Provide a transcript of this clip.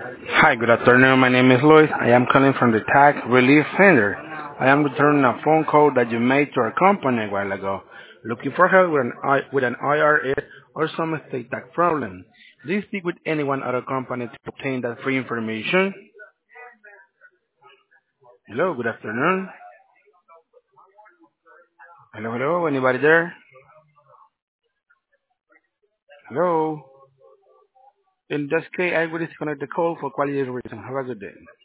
Hi, good afternoon. My name is Luis. I am calling from the Tax Relief Center. I am returning a phone call that you made to our company a while ago, looking for help with an IRS or some estate tax problem. Do you speak with anyone at our company to obtain that free information? Hello, good afternoon. Hello, hello, anybody there? Hello. In this case, I will disconnect the call for quality reason. Have a good day.